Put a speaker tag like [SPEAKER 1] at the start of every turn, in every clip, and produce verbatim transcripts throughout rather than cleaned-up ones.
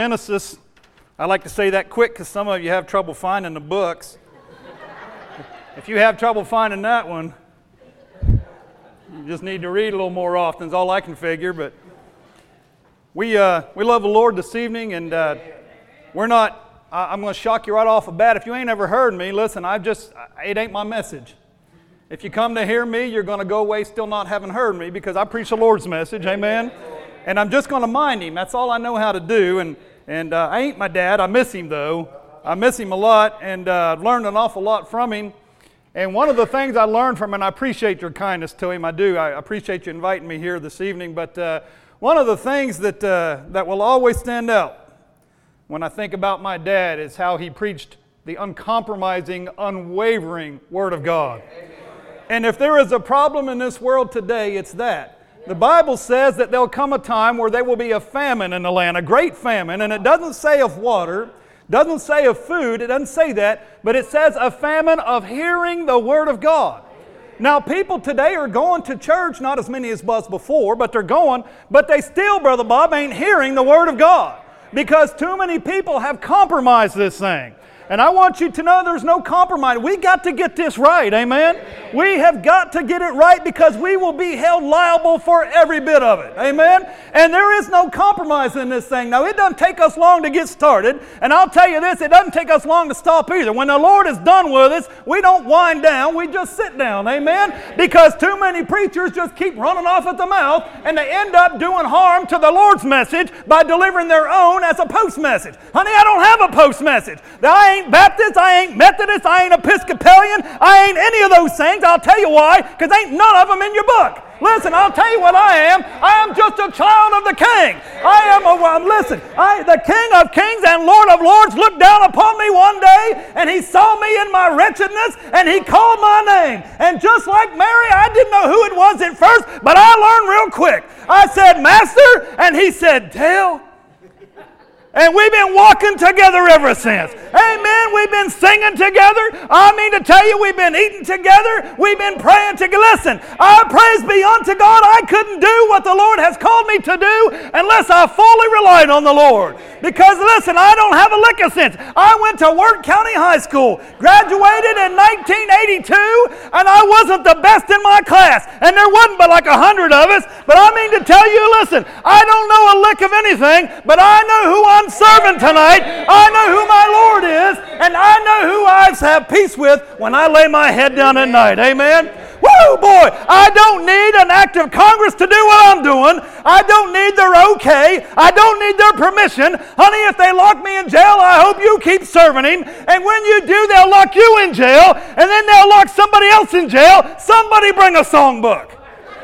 [SPEAKER 1] Genesis. I like to say that quick because some of you have trouble finding the books. If you have trouble finding that one, you just need to read a little more often is all I can figure. But we uh, we love the Lord this evening, and uh, we're not, I'm going to shock you right off the bat. If you ain't ever heard me, listen, I just, it ain't my message. If you come to hear me, you're going to go away still not having heard me because I preach the Lord's message, amen? And I'm just going to mind Him. That's all I know how to do. And And uh, I ain't my dad. I miss him, though. I miss him a lot, and uh, I've learned an awful lot from him. And one of the things I learned from him, and I appreciate your kindness to him, I do. I appreciate you inviting me here this evening. But uh, one of the things that, uh, that will always stand out when I think about my dad is how he preached the uncompromising, unwavering Word of God. And if there is a problem in this world today, it's that. The Bible says that there'll come a time where there will be a famine in the land, a great famine, and it doesn't say of water, doesn't say of food, it doesn't say that, but it says a famine of hearing the Word of God. Now, people today are going to church, not as many as was before, but they're going, but they still, Brother Bob, ain't hearing the Word of God because too many people have compromised this thing. And I want you to know there's no compromise. We got to get this right, amen? We have got to get it right because we will be held liable for every bit of it, amen? And there is no compromise in this thing. Now, it doesn't take us long to get started, and I'll tell you this, it doesn't take us long to stop either. When the Lord is done with us, we don't wind down, we just sit down, amen? Because too many preachers just keep running off at the mouth, and they end up doing harm to the Lord's message by delivering their own as a post message. Honey, I don't have a post message. I ain't Baptist, I ain't Methodist, I ain't Episcopalian, I ain't any of those things. I'll tell you why, because ain't none of them in your book. Listen, I'll tell you what I am. I am just a child of the King. I am a, well, listen, I, the King of Kings and Lord of Lords looked down upon me one day, and He saw me in my wretchedness, and He called my name. And just like Mary, I didn't know who it was at first, but I learned real quick. I said, Master, and He said, Dale. And we've been walking together ever since. Amen. We've been singing together. I mean to tell you, we've been eating together. We've been praying together. Listen, I praise be unto God. I couldn't do what the Lord has called me to do unless I fully relied on the Lord. Because listen, I don't have a lick of sense. I went to Wirt County High School, graduated in nineteen eighty-two, and I wasn't the best in my class. And there wasn't but like a hundred of us. But I mean to tell you, listen, I don't know a lick of anything, but I know who I'm serving tonight. I know who my Lord is, and I know who I have peace with when I lay my head down at night. Amen? Woo, boy, I don't need an act of Congress to do what I'm doing. I don't need their okay. I don't need their permission. Honey, if they lock me in jail, I hope you keep serving Him. And when you do, they'll lock you in jail, and then they'll lock somebody else in jail. Somebody bring a songbook.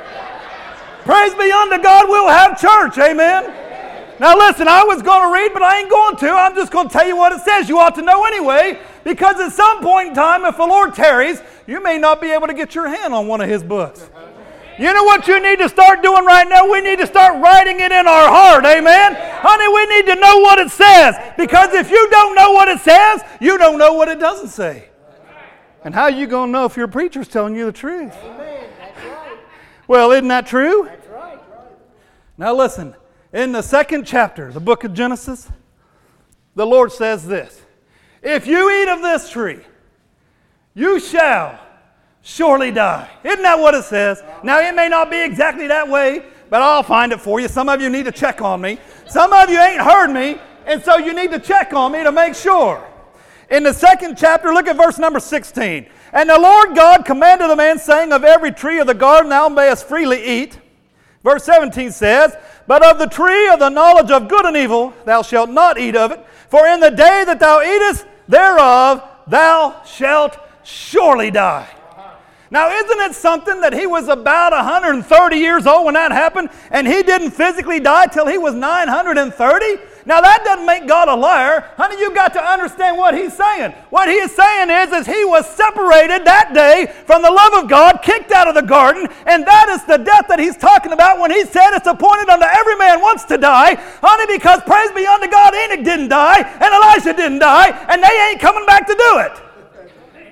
[SPEAKER 1] Praise be unto God, we'll have church. Amen? Now listen, I was going to read, but I ain't going to. I'm just going to tell you what it says. You ought to know anyway, because at some point in time, if the Lord tarries, you may not be able to get your hand on one of His books. You know what you need to start doing right now? We need to start writing it in our heart, amen? Honey, we need to know what it says, because if you don't know what it says, you don't know what it doesn't say. And how are you going to know if your preacher's telling you the truth?
[SPEAKER 2] Amen. That's right.
[SPEAKER 1] Well, isn't that true?
[SPEAKER 2] That's right.
[SPEAKER 1] Now listen. In the second chapter, the book of Genesis, the Lord says this, if you eat of this tree, you shall surely die. Isn't that what it says? Now, it may not be exactly that way, but I'll find it for you. Some of you need to check on me. Some of you ain't heard me, and so you need to check on me to make sure. In the second chapter, look at verse number sixteen. And the Lord God commanded the man, saying, of every tree of the garden thou mayest freely eat. Verse seventeen says, but of the tree of the knowledge of good and evil thou shalt not eat of it, for in the day that thou eatest thereof thou shalt surely die. Now, isn't it something that he was about one hundred thirty years old when that happened, and he didn't physically die till he was nine hundred thirty? Now, that doesn't make God a liar. Honey, you've got to understand what He's saying. What He is saying is, is He was separated that day from the love of God, kicked out of the garden, and that is the death that He's talking about when He said it's appointed unto every man once to die. Honey, because praise be unto God, Enoch didn't die, and Elijah didn't die, and they ain't coming back to do it.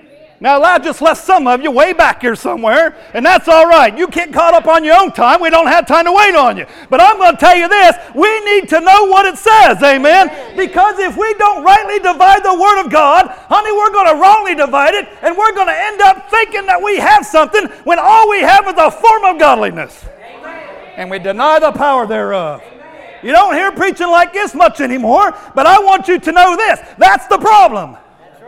[SPEAKER 1] Now, I just left some of you way back here somewhere, and that's all right. You get caught up on your own time. We don't have time to wait on you. But I'm going to tell you this. We need to know what it says, amen? Because if we don't rightly divide the Word of God, honey, we're going to wrongly divide it, and we're going to end up thinking that we have something when all we have is a form of godliness. And we deny the power thereof. You don't hear preaching like this much anymore, but I want you to know this. That's the problem.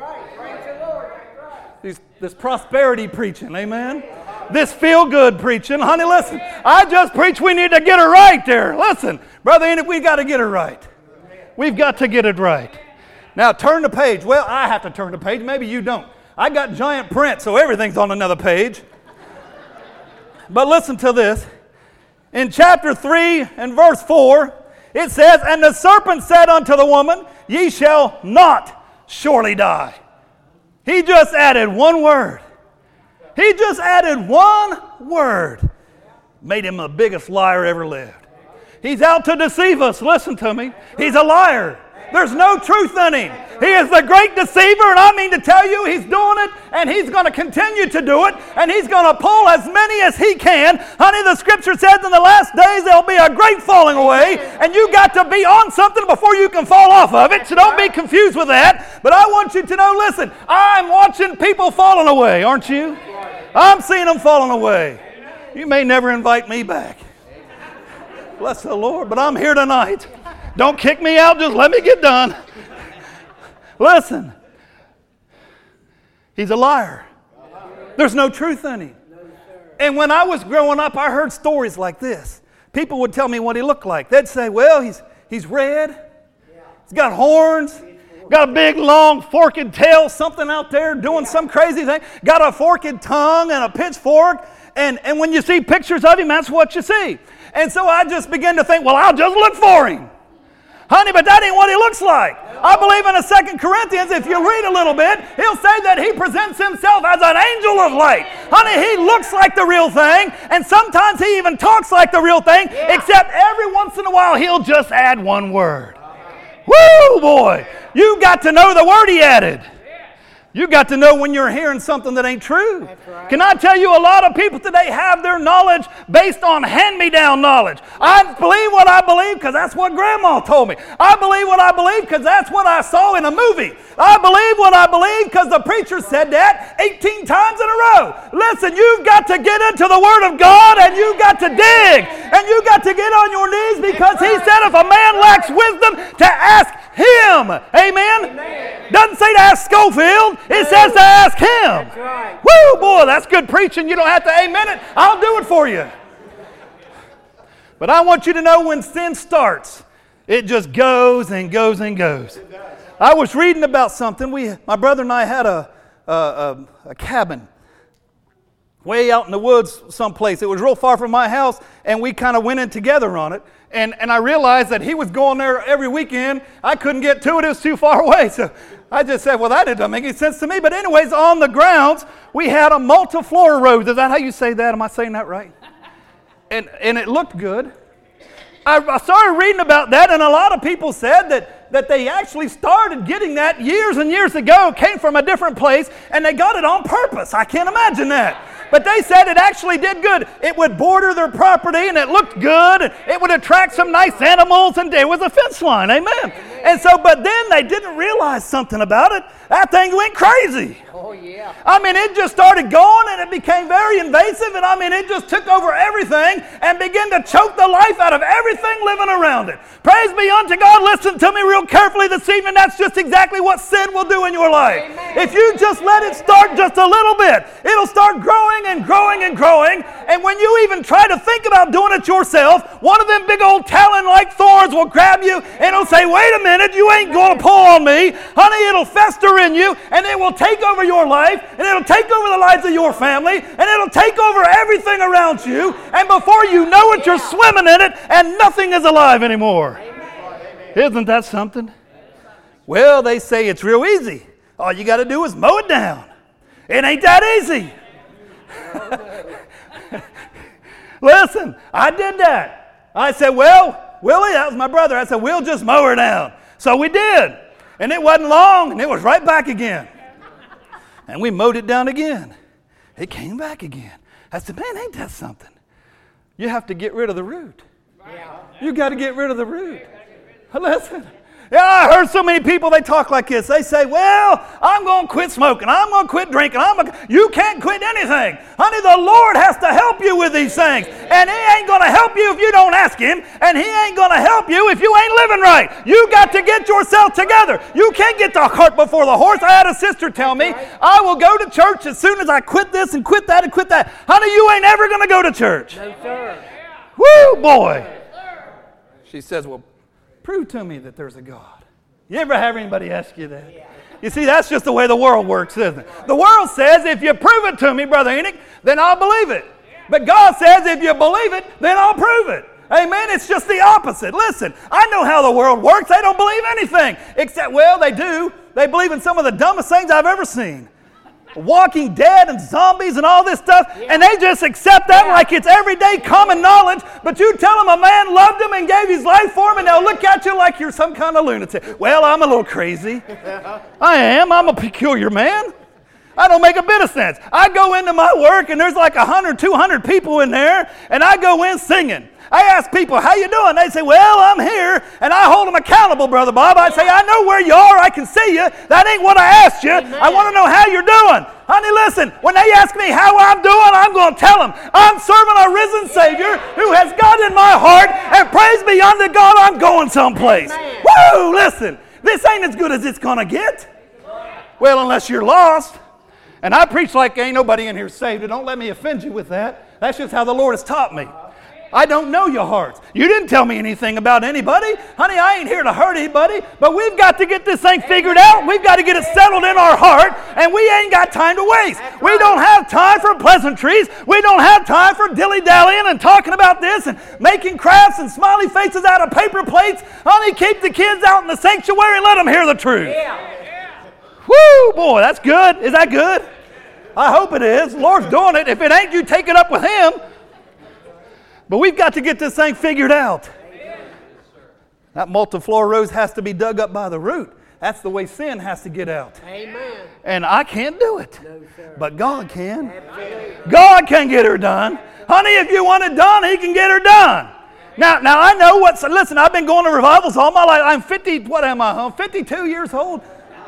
[SPEAKER 1] These, this prosperity preaching, amen? This feel-good preaching. Honey, listen, I just preach we need to get it right there. Listen, Brother Enoch, we've got to get it right. We've got to get it right. Now, turn the page. Well, I have to turn the page. Maybe you don't. I got giant print, so everything's on another page. But listen to this. In chapter three and verse four, it says, "And the serpent said unto the woman, Ye shall not surely die." He just added one word. He just added one word. Made him the biggest liar ever lived. He's out to deceive us. Listen to me. He's a liar. There's no truth in him. He is the great deceiver, and I mean to tell you, he's doing it, and he's going to continue to do it, and he's going to pull as many as he can. Honey, the Scripture says in the last days there'll be a great falling away, and you got to be on something before you can fall off of it, so don't be confused with that. But I want you to know, listen, I'm watching people falling away, aren't you? I'm seeing them falling away. You may never invite me back. Bless the Lord, but I'm here tonight. Don't kick me out, just let me get done. Listen, he's a liar. There's no truth in him. And when I was growing up, I heard stories like this. People would tell me what he looked like. They'd say, well, he's, he's red, he's got horns, got a big, long, forked tail, something out there doing some crazy thing, got a forked tongue and a pitchfork, and, and when you see pictures of him, that's what you see. And so I just began to think, well, I'll just look for him. Honey, but that ain't what he looks like. I believe in the Second Corinthians, if you read a little bit, he'll say that he presents himself as an angel of light. Honey, he looks like the real thing, and sometimes he even talks like the real thing, yeah. Except every once in a while he'll just add one word. Woo, boy! You got to know the word he added. You got to know when you're hearing something that ain't true. Right. Can I tell you, a lot of people today have their knowledge based on hand-me-down knowledge. I believe what I believe because that's what Grandma told me. I believe what I believe because that's what I saw in a movie. I believe what I believe because the preacher said that eighteen times in a row. Listen, you've got to get into the Word of God, and you've got to dig, and you've got to get on your knees because he said if a man lacks wisdom, to ask him. Amen? Amen. Doesn't say to ask Schofield. It says to ask him. That's right. Woo, boy, that's good preaching. You don't have to amen it. I'll do it for you. But I want you to know when sin starts, it just goes and goes and goes. I was reading about something. We, my brother and I had a, a, a, a cabin way out in the woods someplace. It was real far from my house, and we kind of went in together on it. And, and I realized that he was going there every weekend. I couldn't get to it. It was too far away. So I just said, well, that didn't make any sense to me. But anyways, on the grounds, we had a multiflora rose. Is that how you say that? Am I saying that right? And, and it looked good. I, I started reading about that, and a lot of people said that, that they actually started getting that years and years ago. It came from a different place, and they got it on purpose. I can't imagine that. But they said it actually did good. It would border their property, and it looked good. And it would attract some nice animals, and it was a fence line. Amen. And so, but then they didn't realize something about it. That thing went crazy. Oh, yeah. I mean, it just started going, and it became very invasive, and I mean, it just took over everything and began to choke the life out of everything living around it. Praise be unto God. Listen to me real carefully this evening. That's just exactly what sin will do in your life. Amen. If you just let it start just a little bit, it'll start growing and growing and growing, and when you even try to think about doing it yourself, one of them big old talon-like thorns will grab you, and it'll say, wait a minute, you ain't going to pull on me. Honey, it'll fester in you, and it will take over your life, and it'll take over the lives of your family, and it'll take over everything around you, and before you know it, you're swimming in it, and nothing is alive anymore. Isn't that something? Well, they say it's real easy. All you got to do is mow it down. It ain't that easy. Listen, I did that. I said, well, Willie, that was my brother. I said, we'll just mow her down. So we did. And it wasn't long, and it was right back again. And we mowed it down again. It came back again. I said, man, ain't that something? You have to get rid of the root. You got to get rid of the root. Listen. Yeah, I heard so many people, they talk like this. They say, well, I'm going to quit smoking. I'm going to quit drinking. I'm gonna... You can't quit anything. Honey, the Lord has to help you with these things. And He ain't going to help you if you don't ask Him. And He ain't going to help you if you ain't living right. You got to get yourself together. You can't get the cart before the horse. I had a sister tell me, I will go to church as soon as I quit this and quit that and quit that. Honey, you ain't ever going to go to church.
[SPEAKER 2] No, sir.
[SPEAKER 1] Woo, boy. She says, well, prove to me that there's a God. You ever have anybody ask you that? Yeah. You see, that's just the way the world works, isn't it? The world says, if you prove it to me, Brother Enoch, then I'll believe it. But God says, if you believe it, then I'll prove it. Amen? It's just the opposite. Listen, I know how the world works. They don't believe anything. Except, well, they do. They believe in some of the dumbest things I've ever seen. Walking dead and zombies and all this stuff, yeah. And they just accept that yeah. like it's everyday common knowledge. But you tell them a man loved them and gave his life for him, and they'll look at you like you're some kind of lunatic. Well, I'm a little crazy. I am. I'm a peculiar man. I don't make a bit of sense. I go into my work, and there's like one hundred, two hundred people in there, and I go in singing. I ask people, how you doing? They say, well, I'm here, and I hold them accountable, Brother Bob. I say, I know where you are. I can see you. That ain't what I asked you. Amen. I want to know how you're doing. Honey, listen, when they ask me how I'm doing, I'm going to tell them I'm serving a risen Savior who has God in my heart, and praise be unto God, I'm going someplace. Amen. Woo, listen, this ain't as good as it's going to get. Well, unless you're lost. And I preach like ain't nobody in here saved, and don't let me offend you with that. That's just how the Lord has taught me. I don't know your hearts. You didn't tell me anything about anybody. Honey, I ain't here to hurt anybody, but we've got to get this thing figured out. We've got to get it settled in our heart, and we ain't got time to waste. We don't have time for pleasantries. We don't have time for dilly-dallying and talking about this and making crafts and smiley faces out of paper plates. Honey, keep the kids out in the sanctuary and let them hear the truth. Yeah. Woo, boy, that's good. Is that good? I hope it is. The Lord's doing it. If it ain't, you take it up with Him. But we've got to get this thing figured out. Amen. That multiflora has to be dug up by the root. That's the way sin has to get out. Amen. And I can't do it. No, but God can. Absolutely. God can get her done. Honey, if you want it done, He can get her done. Now, now I know what's, listen, I've been going to revivals all my life. I'm fifty, what am I, huh? fifty-two years old.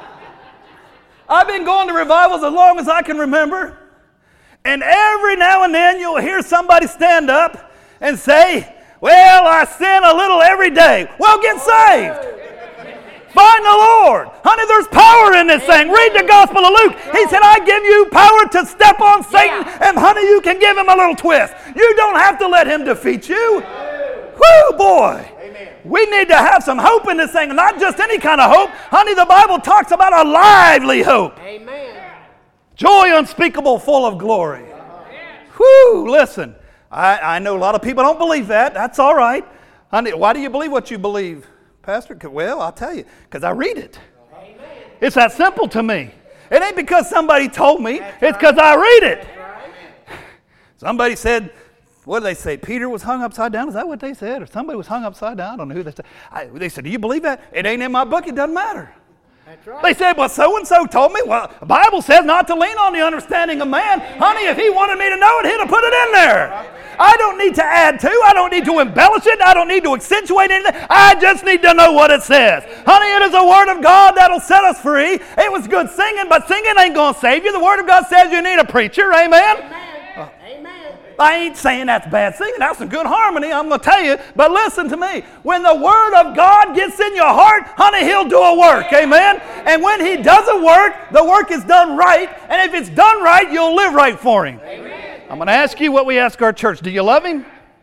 [SPEAKER 1] I've been going to revivals as long as I can remember. And every now and then you'll hear somebody stand up and say, well, I sin a little every day. Well, get saved. Find the Lord. Honey, there's power in this thing. Read the Gospel of Luke. He said, I give you power to step on Satan, and honey, you can give him a little twist. You don't have to let him defeat you. Whoo, boy. We need to have some hope in this thing, not just any kind of hope. Honey, the Bible talks about a lively hope. Amen. Joy unspeakable, full of glory. Whoo, listen. I, I know a lot of people don't believe that. That's all right. Honey, why do you believe what you believe, Pastor? Well, I'll tell you, because I read it. Amen. It's that simple to me. It ain't because somebody told me. That's it's because right. I read it. Right. Somebody said, what did they say? Peter was hung upside down? Is that what they said? Or somebody was hung upside down? I don't know who they said. I, they said, do you believe that? It ain't in my book. It doesn't matter. That's right. They said, well, so-and-so told me. Well, the Bible says not to lean on the understanding of man. Honey, if He wanted me to know it, He'd have put it in there. I don't need to add to. I don't need to embellish it. I don't need to accentuate anything. I just need to know what it says. Honey, it is the Word of God that'll set us free. It was good singing, but singing ain't going to save you. The Word of God says you need a preacher. Amen? Amen. Uh, Amen. I ain't saying that's bad singing. That's some good harmony, I'm going to tell you. But listen to me. When the Word of God gets in your heart, honey, He'll do a work. Amen? And when He does a work, the work is done right. And if it's done right, you'll live right for Him. Amen. I'm going to ask you what we ask our church. Do you love Him?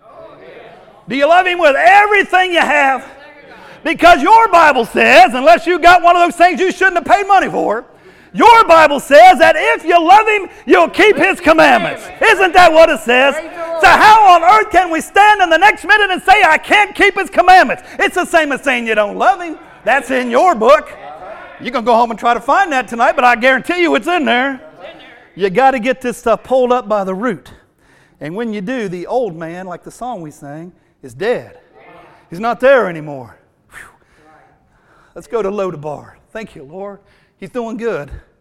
[SPEAKER 1] Do you love Him with everything you have? Because your Bible says, unless you got one of those things you shouldn't have paid money for, your Bible says that if you love Him, you'll keep His commandments. Isn't that what it says? So how on earth can we stand in the next minute and say, I can't keep His commandments? It's the same as saying you don't love Him. That's in your book. You're going to go home and try to find that tonight, but I guarantee you it's in there. You got to get this stuff pulled up by the root. And when you do, the old man, like the song we sang, is dead. He's not there anymore. Whew. Let's go to Lodabar. Thank you, Lord. He's doing good.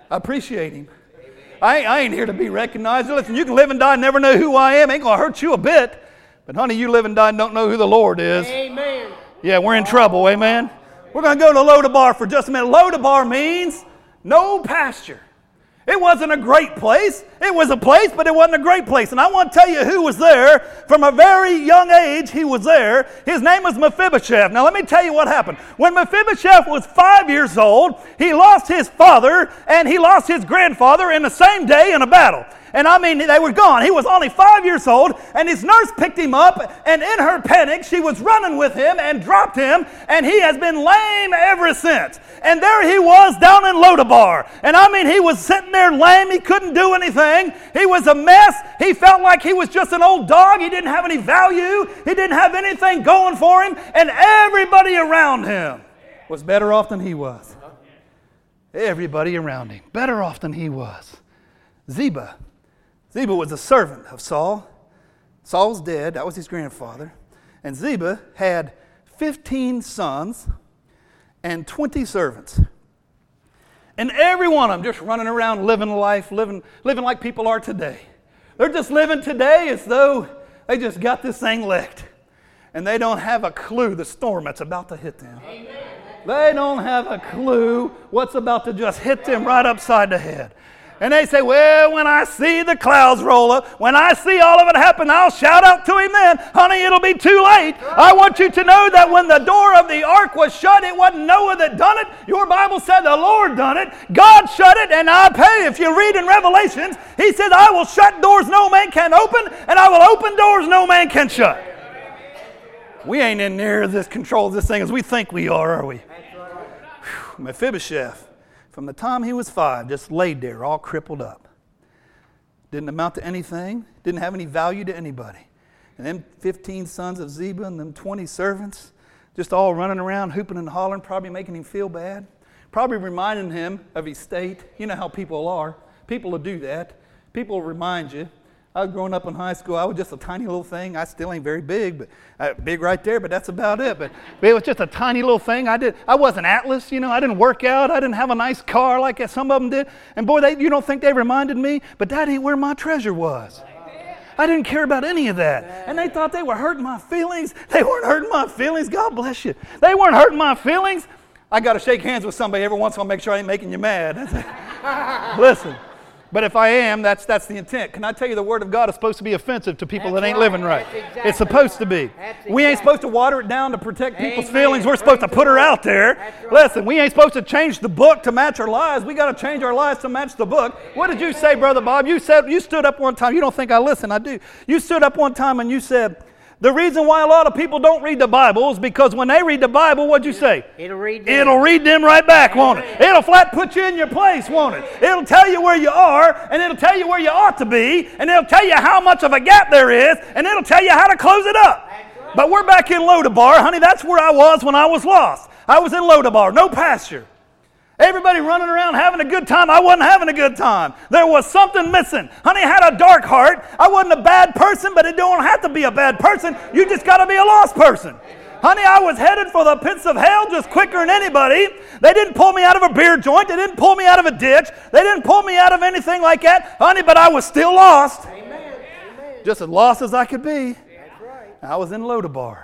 [SPEAKER 1] I appreciate him. I ain't, I ain't here to be recognized. Listen, you can live and die and never know who I am. Ain't going to hurt you a bit. But honey, you live and die and don't know who the Lord is.
[SPEAKER 2] Amen.
[SPEAKER 1] Yeah, we're in trouble. Amen. We're going to go to Lodabar for just a minute. Lodabar means no pasture. It wasn't a great place. It was a place, but it wasn't a great place. And I want to tell you who was there. From a very young age, he was there. His name was Mephibosheth. Now, let me tell you what happened. When Mephibosheth was five years old, he lost his father and he lost his grandfather in the same day in a battle. And I mean, they were gone. He was only five years old, and his nurse picked him up, and in her panic, she was running with him and dropped him, and he has been lame ever since. And there he was down in Lodabar. And I mean, he was sitting there lame. He couldn't do anything. He was a mess. He felt like he was just an old dog. He didn't have any value. He didn't have anything going for him, and everybody around him was better off than he was. Everybody around him, better off than he was. Ziba. Ziba was a servant of Saul. Saul's dead. That was his grandfather. And Ziba had fifteen sons and twenty servants. And every one of them just running around living life, living, living like people are today. They're just living today as though they just got this thing licked. And they don't have a clue the storm that's about to hit them. Amen. They don't have a clue what's about to just hit them right upside the head. And they say, well, when I see the clouds roll up, when I see all of it happen, I'll shout out to him then. Honey, it'll be too late. I want you to know that when the door of the ark was shut, it wasn't Noah that done it. Your Bible said the Lord done it. God shut it, and I pay. If you read in Revelations, he said, I will shut doors no man can open, and I will open doors no man can shut. We ain't in near this control of this thing as we think we are, are we? Whew, Mephibosheth. From the time he was five, just laid there, all crippled up. Didn't amount to anything. Didn't have any value to anybody. And them fifteen sons of Ziba and them twenty servants, just all running around, hooping and hollering, probably making him feel bad. Probably reminding him of his state. You know how people are. People will do that. People will remind you. I was growing up in high school. I was just a tiny little thing. I still ain't very big, but uh, big right there, but that's about it. But, but it was just a tiny little thing. I did. I wasn't Atlas, you know. I didn't work out. I didn't have a nice car like some of them did. And boy, they, you don't think they reminded me, but that ain't where my treasure was. I didn't care about any of that. And they thought they were hurting my feelings. They weren't hurting my feelings. God bless you. They weren't hurting my feelings. I got to shake hands with somebody every once in a while, make sure I ain't making you mad. Listen. But if I am, that's that's the intent. Can I tell you the Word of God is supposed to be offensive to people
[SPEAKER 2] that's
[SPEAKER 1] that ain't
[SPEAKER 2] right.
[SPEAKER 1] living right.
[SPEAKER 2] Exactly
[SPEAKER 1] it's supposed
[SPEAKER 2] right.
[SPEAKER 1] to be.
[SPEAKER 2] Exactly
[SPEAKER 1] we ain't supposed to water it down to protect people's
[SPEAKER 2] Amen.
[SPEAKER 1] feelings. We're supposed to put her out there.
[SPEAKER 2] Right.
[SPEAKER 1] Listen, we ain't supposed to change the book to match our lives. We got to change our lives to match the book. What did you say, Brother Bob? You said you stood up one time. You don't think I listen. I do. You stood up one time and you said, the reason why a lot of people don't read the Bible is because when they read the Bible, what'd you say?
[SPEAKER 2] It'll read them.
[SPEAKER 1] It'll read them right back, won't it? It'll flat put you in your place, won't it? It'll tell you where you are, and it'll tell you where you ought to be, and it'll tell you how much of a gap there is, and it'll tell you how to close it up. But we're back in Lodabar. Honey, that's where I was when I was lost. I was in Lodabar, no pasture. Everybody running around having a good time. I wasn't having a good time. There was something missing. Honey, I had a dark heart. I wasn't a bad person, but it don't have to be a bad person. You just got to be a lost person. Honey, I was headed for the pits of hell just quicker than anybody. They didn't pull me out of a beer joint. They didn't pull me out of a ditch. They didn't pull me out of anything like that. Honey, but I was still lost.
[SPEAKER 2] Amen. Amen.
[SPEAKER 1] Just as lost as I could be.
[SPEAKER 2] That's right.
[SPEAKER 1] I was in Lodabar.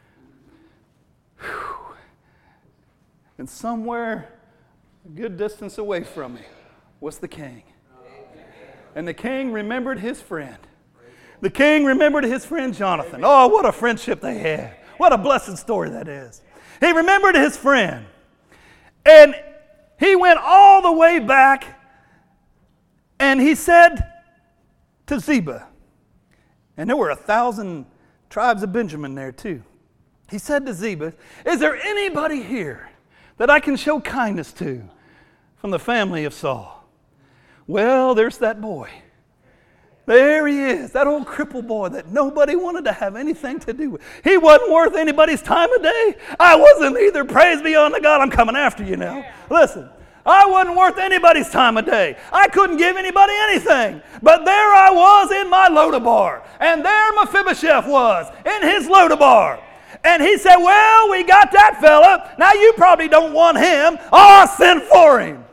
[SPEAKER 1] Whew. And somewhere a good distance away from me was the king. And the king remembered his friend. The king remembered his friend Jonathan. Oh, what a friendship they had. What a blessed story that is. He remembered his friend. And he went all the way back and he said to Ziba, and there were a thousand tribes of Benjamin there too. He said to Ziba, is there anybody here that I can show kindness to from the family of Saul? Well, there's that boy. There he is, that old crippled boy that nobody wanted to have anything to do with. He wasn't worth anybody's time of day. I wasn't either. Praise be unto God. I'm coming after you now. Listen, I wasn't worth anybody's time of day. I couldn't give anybody anything. But there I was in my Lodabar. And there Mephibosheth was in his Lodabar. And he said, well, we got that fella. Now you probably don't want him. Oh, I'll send for him.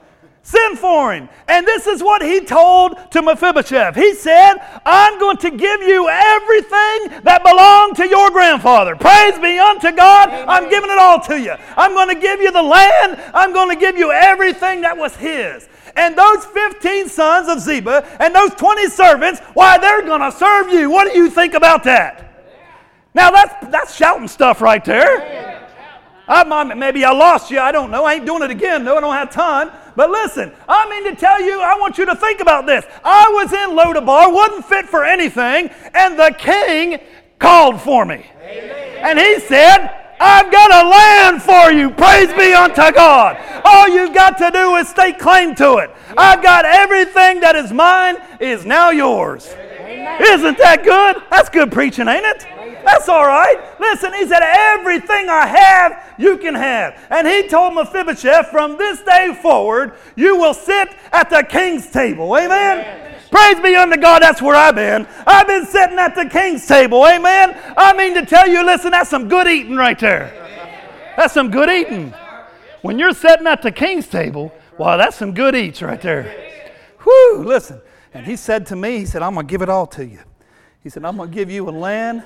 [SPEAKER 1] Send for him. And this is what he told to Mephibosheth. He said, I'm going to give you everything that belonged to your grandfather. Praise be unto God. Amen. I'm giving it all to you. I'm going to give you the land. I'm going to give you everything that was his. And those fifteen sons of Ziba and those twenty servants, why, they're going to serve you. What do you think about that? Now, that's, that's shouting stuff right there. I, maybe I lost you. I don't know. I ain't doing it again. No, I don't have time. But listen, I mean to tell you, I want you to think about this. I was in Lodabar, wasn't fit for anything, and the king called for me. Amen. And he said, I've got a land for you. Praise be unto God. All you've got to do is stake claim to it. I've got everything that is mine is now yours. Amen. Isn't that good? That's good preaching, ain't it? That's all right. Listen, he said, everything I have, you can have. And he told Mephibosheth, from this day forward, you will sit at the king's table. Amen? Amen. Praise be unto God, that's where I've been. I've been sitting at the king's table. Amen? I mean to tell you, listen, that's some good eating right there. That's some good eating. When you're sitting at the king's table, wow, that's some good eats right there. Whew, listen. And he said to me, he said, I'm going to give it all to you. He said, I'm going to give you a land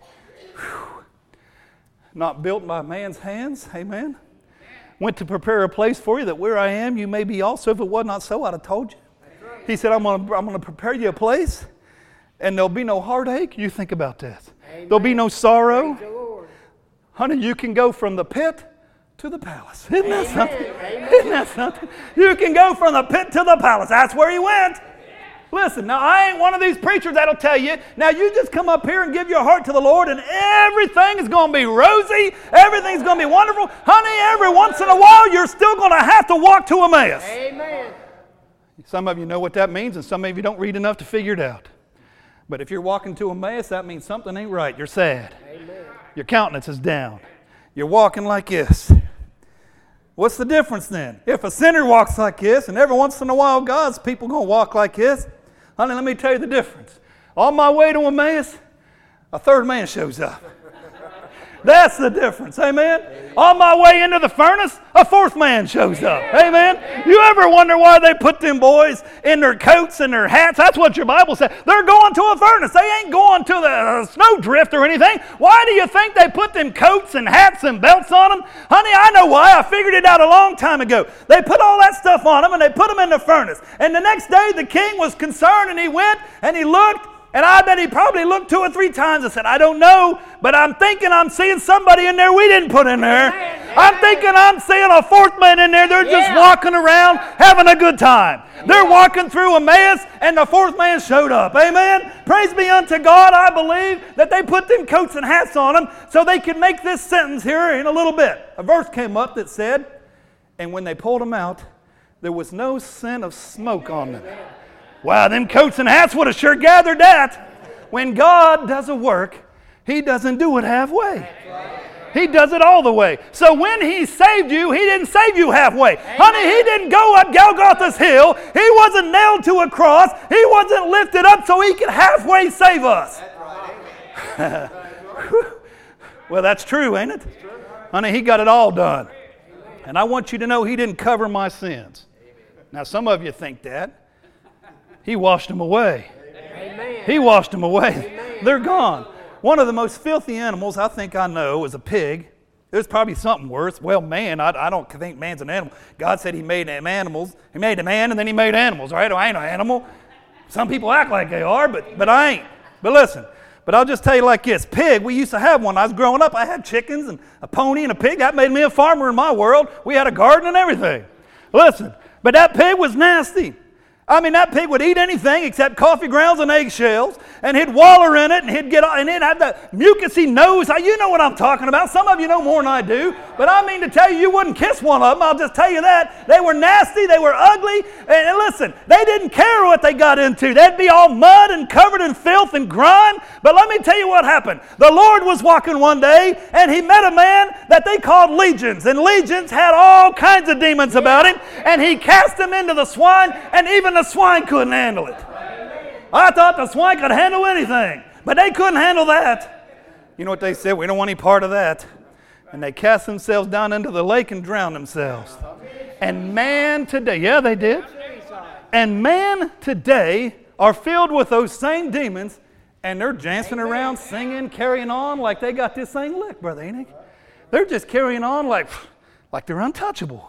[SPEAKER 1] not built by man's hands. Amen. Went to prepare a place for you that where I am you may be also. If it was not so, I'd have told you. He said, I'm going to, I'm going to prepare you a place and there'll be no heartache. You think about that. Amen. There'll be no sorrow. Honey, you can go from the pit to the palace. Isn't that Amen. something? Amen. Isn't that something? You can go from the pit to the palace. That's where he went. Listen, now I ain't one of these preachers that'll tell you, now you just come up here and give your heart to the Lord and everything is going to be rosy, everything's going to be wonderful. Honey, every once in a while you're still going to have to walk to Emmaus. Amen. Some of you know what that means and some of you don't read enough to figure it out. But if you're walking to Emmaus, that means something ain't right. You're sad. Amen. Your countenance is down. You're walking like this. What's the difference then? If a sinner walks like this and every once in a while God's people going to walk like this, honey, let me tell you the difference. On my way to Emmaus, a third man shows up. That's the difference, amen? Amen? On my way into the furnace, a fourth man shows up, amen? You ever wonder why they put them boys in their coats and their hats? That's what your Bible says. They're going to a furnace. They ain't going to the uh, snowdrift or anything. Why do you think they put them coats and hats and belts on them? Honey, I know why. I figured it out a long time ago. They put all that stuff on them and they put them in the furnace. And the next day the king was concerned and he went and he looked. And I bet he probably looked two or three times and said, I don't know, but I'm thinking I'm seeing somebody in there we didn't put in there. Amen. I'm thinking I'm seeing a fourth man in there. They're yeah. just walking around having a good time. Yeah. They're walking through Emmaus and the fourth man showed up. Amen. Praise be unto God. I believe that they put them coats and hats on them so they could make this sentence here in a little bit. A verse came up that said, and when they pulled them out, there was no scent of smoke on them. Wow, them coats and hats would have sure gathered that. When God does a work, He doesn't do it halfway. He does it all the way. So when He saved you, He didn't save you halfway. Amen. Honey, He didn't go up Golgotha's hill. He wasn't nailed to a cross. He wasn't lifted up so He could halfway save us. That's right. Well, that's true, ain't it? Honey, He got it all done. And I want you to know He didn't cover my sins. Now, some of you think that. He washed them away. Amen. He washed them away. Amen. They're gone. One of the most filthy animals I think I know is a pig. There's probably something worse. Well, man, I, I don't think man's an animal. God said He made them animals. He made a man and then He made animals. All right, I ain't an animal. Some people act like they are, but, but I ain't. But listen, but I'll just tell you like this. Pig, we used to have one. I was growing up, I had chickens and a pony and a pig. That made me a farmer in my world. We had a garden and everything. Listen, but that pig was nasty. I mean, that pig would eat anything except coffee grounds and eggshells, and he'd waller in it, and he'd get, and it'd have that mucusy nose. You know what I'm talking about. Some of you know more than I do, but I mean to tell you, you wouldn't kiss one of them. I'll just tell you that. They were nasty. They were ugly. And listen, they didn't care what they got into. They'd be all mud and covered in filth and grime. But let me tell you what happened. The Lord was walking one day, and He met a man that they called Legions, and Legions had all kinds of demons about him, and He cast them into the swine, and even the swine couldn't handle it. I thought the swine could handle anything, but they couldn't handle that. You know what they said? We don't want any part of that. And they cast themselves down into the lake and drowned themselves. And man today, yeah, they did. And man today are filled with those same demons, and they're dancing around, singing, carrying on like they got this thing licked, Brother Enoch. They're just carrying on like, like they're untouchable.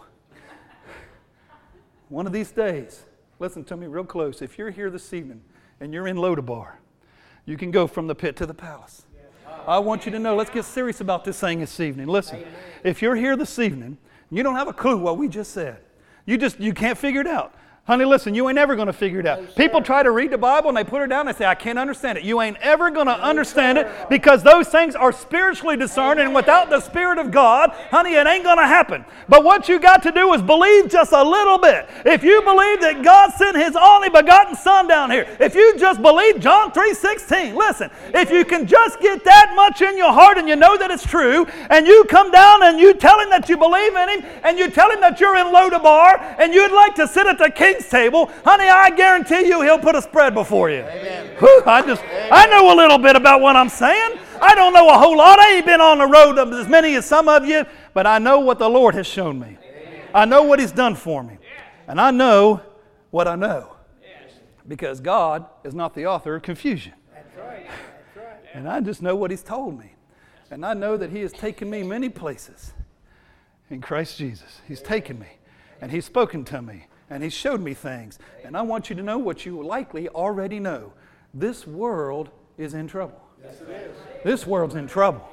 [SPEAKER 1] One of these days, listen to me real close. If you're here this evening and you're in Lodabar, you can go from the pit to the palace. I want you to know, let's get serious about this thing this evening. Listen, if you're here this evening, you don't have a clue what we just said. You just, you can't figure it out. Honey, listen, you ain't ever going to figure it out. People try to read the Bible and they put it down and they say, I can't understand it. You ain't ever going to understand it because those things are spiritually discerned, and without the Spirit of God, honey, it ain't going to happen. But what you got to do is believe just a little bit. If you believe that God sent His only begotten Son down here, if you just believe John three sixteen, listen, if you can just get that much in your heart and you know that it's true, and you come down and you tell Him that you believe in Him, and you tell Him that you're in Lodabar and you'd like to sit at the King's table, honey, I guarantee you He'll put a spread before you.
[SPEAKER 2] Amen.
[SPEAKER 1] Whew, I just, Amen. I know a little bit about what I'm saying. I don't know a whole lot. I ain't been on the road as many as some of you, but I know what the Lord has shown me. Amen. I know what He's done for me. And I know what I know. Because God is not the author of confusion.
[SPEAKER 2] That's right. That's right.
[SPEAKER 1] And I just know what He's told me. And I know that He has taken me many places in Christ Jesus. He's taken me. And He's spoken to me. And He showed me things. And I want you to know what you likely already know. This world is in trouble.
[SPEAKER 2] Yes, it is.
[SPEAKER 1] This world's in trouble.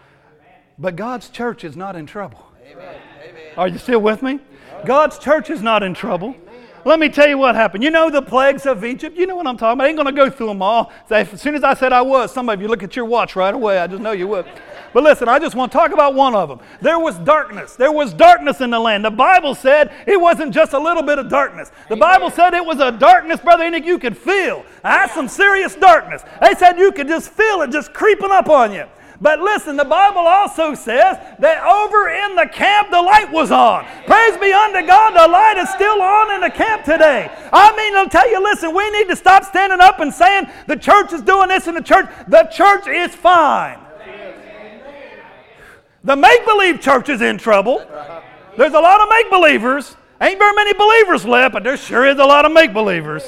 [SPEAKER 1] But God's church is not in trouble.
[SPEAKER 2] Amen.
[SPEAKER 1] Are you still with me? God's church is not in trouble. Let me tell you what happened. You know the plagues of Egypt? You know what I'm talking about. I ain't going to go through them all. As soon as I said I was, some of you look at your watch right away. I just know you would. But listen, I just want to talk about one of them. There was darkness. There was darkness in the land. The Bible said it wasn't just a little bit of darkness. The Bible said it was a darkness, Brother Enoch, you could feel. That's some serious darkness. They said you could just feel it just creeping up on you. But listen, the Bible also says that over in the camp the light was on. Praise be unto God, the light is still on in the camp today. I mean, I'll tell you, listen, we need to stop standing up and saying the church is doing this in the church. The church is fine. The make-believe church is in trouble. There's a lot of make-believers. Ain't very many believers left, but there sure is a lot of make-believers.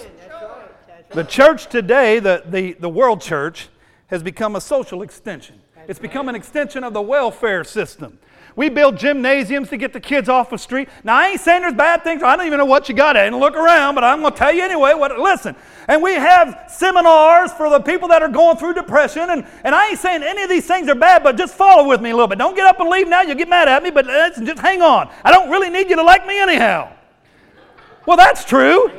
[SPEAKER 1] The church today, the, the, the world church, has become a social extension. It's become an extension of the welfare system. We build gymnasiums to get the kids off the street. Now, I ain't saying there's bad things. I don't even know what you got at. And look around, but I'm going to tell you anyway. What, listen, and we have seminars for the people that are going through depression. And, and I ain't saying any of these things are bad, but just follow with me a little bit. Don't get up and leave now. You'll get mad at me, but listen, just hang on. I don't really need you to like me anyhow. Well, that's true.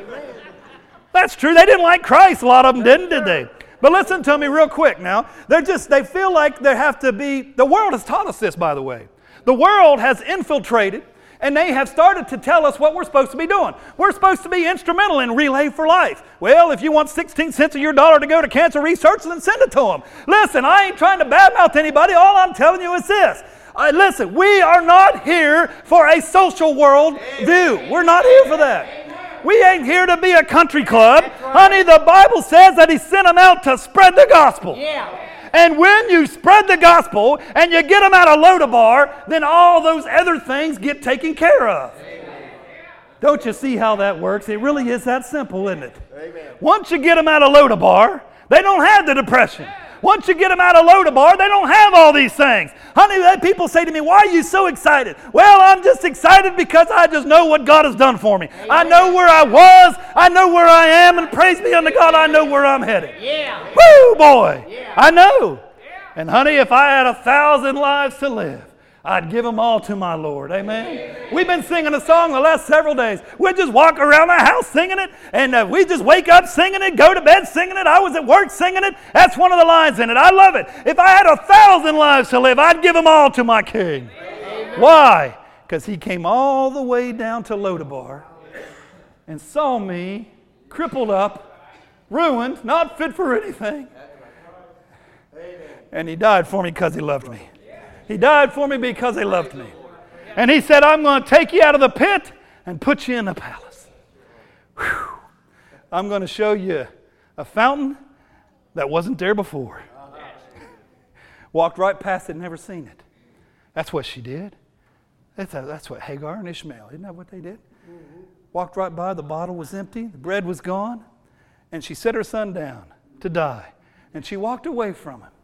[SPEAKER 1] That's true. They didn't like Christ. A lot of them didn't, did they? But listen to me real quick now. They're just, they feel like they have to be, the world has taught us this, by the way. The world has infiltrated, and they have started to tell us what we're supposed to be doing. We're supposed to be instrumental in Relay for Life. Well, if you want sixteen cents of your dollar to go to cancer research, then send it to them. Listen, I ain't trying to badmouth anybody. All I'm telling you is this. Uh, listen, we are not here for a social world view. We're not here for that. We ain't here to be a country club. Honey, the Bible says that He sent them out to spread the gospel.
[SPEAKER 2] Yeah.
[SPEAKER 1] And when you spread the gospel and you get them out of Lodabar, then all those other things get taken care of. Amen. Don't you see how that works? It really is that simple, isn't it? Amen. Once you get them out of Lodabar, they don't have the depression. Once you get them out of Lodabar, they don't have all these things. Honey, people say to me, why are you so excited? Well, I'm just excited because I just know what God has done for me. Amen. I know where I was, I know where I am, and praise be unto God, I know where I'm headed.
[SPEAKER 2] Yeah.
[SPEAKER 1] Woo, boy,
[SPEAKER 2] yeah.
[SPEAKER 1] I know. Yeah. And honey, if I had a thousand lives to live, I'd give them all to my Lord. Amen? Amen. We've been singing a song the last several days. We just walk around the house singing it, and uh, we just wake up singing it, go to bed singing it. I was at work singing it. That's one of the lines in it. I love it. If I had a thousand lives to live, I'd give them all to my King. Amen. Why? Because He came all the way down to Lodabar and saw me crippled up, ruined, not fit for anything. And He died for me because He loved me. He died for me because He loved me. And He said, I'm going to take you out of the pit and put you in the palace. Whew. I'm going to show you a fountain that wasn't there before. Walked right past it, never seen it. That's what she did. That's, a, that's what Hagar and Ishmael, isn't that what they did? Mm-hmm. Walked right by, the bottle was empty, the bread was gone, and she set her son down to die. And she walked away from him.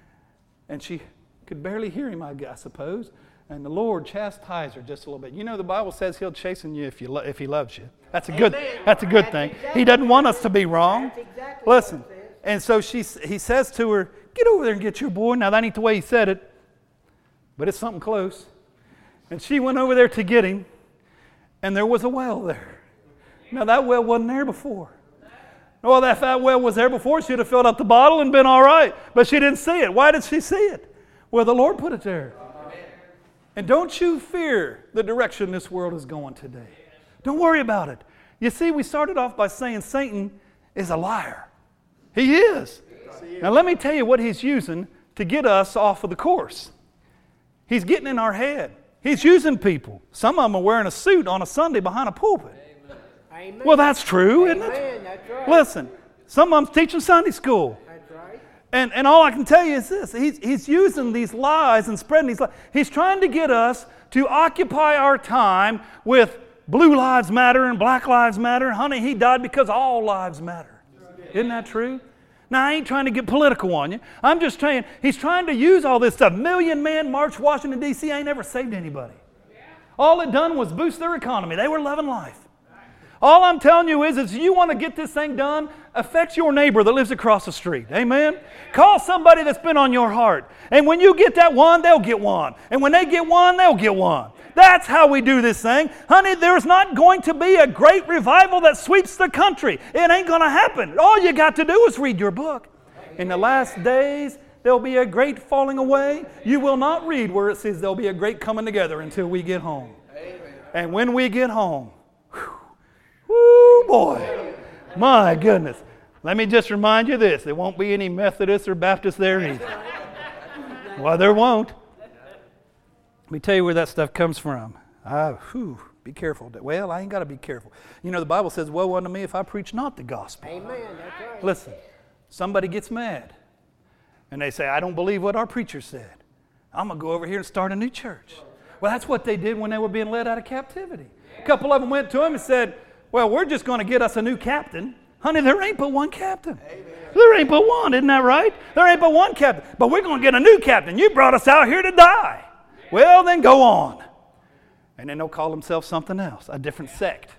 [SPEAKER 1] And she could barely hear him, I guess, I suppose. And the Lord chastised her just a little bit. You know, the Bible says He'll chasten you if you lo- if He loves you. That's a good. That's a good that's thing. Exactly. He doesn't want us to be wrong. Exactly Listen, and so she, he says to her, "Get over there and get your boy." Now that ain't the way he said it, but it's something close. And she went over there to get him, and there was a well there. Now that well wasn't there before. Well, if that well was there before, she'd have filled up the bottle and been all right. But she didn't see it. Why did she see it? Well, the Lord put it there. And don't you fear the direction this world is going today. Don't worry about it. You see, we started off by saying Satan is a liar. He is. Now let me tell you what he's using to get us off of the course. He's getting in our head. He's using people. Some of them are wearing a suit on a Sunday behind a pulpit. Amen. Well, that's true, isn't it?
[SPEAKER 2] Amen. That's right.
[SPEAKER 1] Listen, some of them's teaching Sunday school.
[SPEAKER 2] That's right.
[SPEAKER 1] And, and all I can tell you is this. He's, he's using these lies and spreading these lies. He's trying to get us to occupy our time with blue lives matter and black lives matter. Honey, he died because all lives matter. Isn't that true? Now, I ain't trying to get political on you. I'm just saying, he's trying to use all this stuff. Million Man March, Washington, D C ain't never saved anybody. All it done was boost their economy. They were loving life. All I'm telling you is, is you want to get this thing done, affect your neighbor that lives across the street. Amen? Call somebody that's been on your heart. And when you get that one, they'll get one. And when they get one, they'll get one. That's how we do this thing. Honey, there's not going to be a great revival that sweeps the country. It ain't going to happen. All you got to do is read your book. In the last days, there'll be a great falling away. You will not read where it says there'll be a great coming together until we get home. And when we get home, whoo, boy, my goodness. Let me just remind you this. There won't be any Methodists or Baptists there either. Well, there won't. Let me tell you where that stuff comes from. I, whew, be careful. Well, I ain't got to be careful. You know, the Bible says, woe unto me if I preach not the gospel.
[SPEAKER 2] Amen. That's right.
[SPEAKER 1] Listen, somebody gets mad, and they say, I don't believe what our preacher said. I'm going to go over here and start a new church. Well, that's what they did when they were being led out of captivity. A couple of them went to him and said, well, we're just going to get us a new captain. Honey, there ain't but one captain. Amen. There ain't but one, isn't that right? There ain't but one captain. But we're going to get a new captain. You brought us out here to die. Well, then go on. And then they'll call themselves something else, a different sect.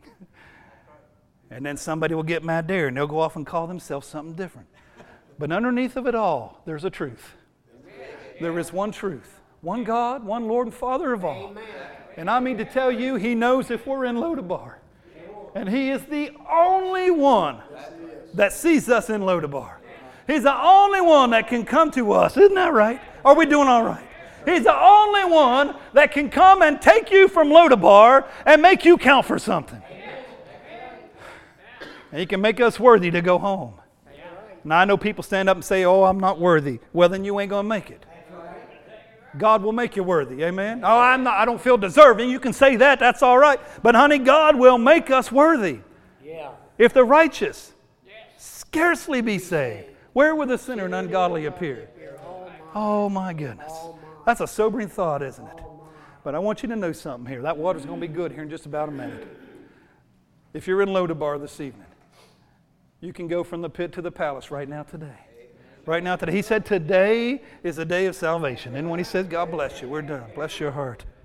[SPEAKER 1] And then somebody will get mad there, and they'll go off and call themselves something different. But underneath of it all, there's a truth. There is one truth. One God, one Lord and Father of all. And I mean to tell you, He knows if we're in Lodabar. And He is the only one that sees us in Lodabar. He's the only one that can come to us. Isn't that right? Are we doing all right? He's the only one that can come and take you from Lodabar and make you count for something. And He can make us worthy to go home. Now, I know people stand up and say, oh, I'm not worthy. Well, then you ain't going to make it. God will make you worthy. Amen? Oh, I'm not, I don't feel deserving. You can say that. That's all right. But, honey, God will make us worthy. Yeah. If the righteous scarcely be saved, where will the sinner and ungodly appear? Oh, my goodness. That's a sobering thought, isn't it? But I want you to know something here. That water's going to be good here in just about a minute. If you're in Lodabar this evening, you can go from the pit to the palace right now today. Right now today. He said today is a day of salvation. And when He said, God bless you, we're done. Bless your heart.